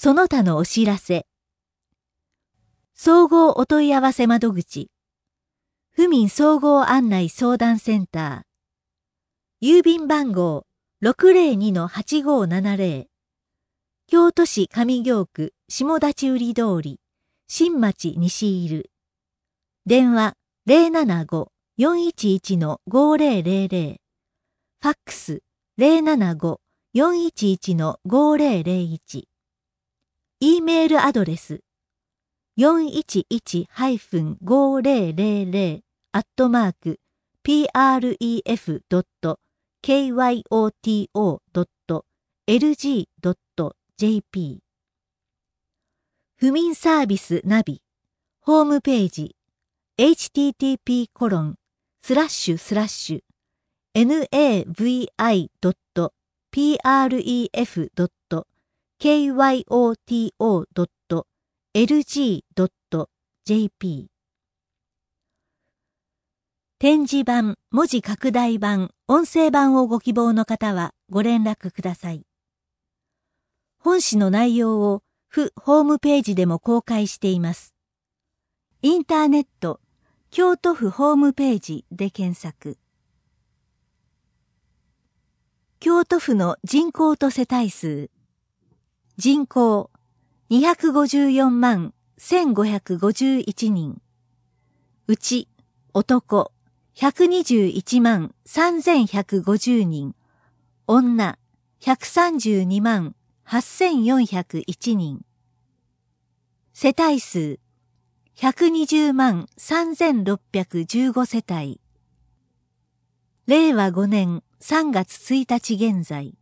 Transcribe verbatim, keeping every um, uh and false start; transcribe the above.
その他のお知らせ。総合お問い合わせ窓口。府民総合案内相談センター。郵便番号 ろくぜろにのはちごーななぜろ。京都市上京区下立売通り、新町西入。電話 ゼロななごーよんいちいちのごーぜろぜろぜろ。ファックス ゼロななごーよんいちいちのごーぜろぜろいち。E メールアドレス よんいちいち ごーぜろぜろぜろ アットマーク プレフ ドット キヨト ドット エルジー ドット ジェーピー。 府民サービスナビホームページ エイチティーティーピーコロンスラッシュスラッシュ ナビ ドット プレフ ドット キヨト ドット エルジー ドット ジェーピー。 展示版、文字拡大版、音声版をご希望の方はご連絡ください。本誌の内容を府ホームページでも公開しています。インターネット、京都府ホームページで検索。京都府の人口と世帯数。人口にひゃくごじゅうよんまんせんごひゃくごじゅういちにん。うち男ひゃくにじゅういちまんさんぜんひゃくごじゅうにん。女ひゃくさんじゅうにまんはっせんよんひゃくいちにん。世帯数ひゃくにじゅうまんさんぜんろっぴゃくじゅうご世帯。れいわごねんさんがつついたち現在。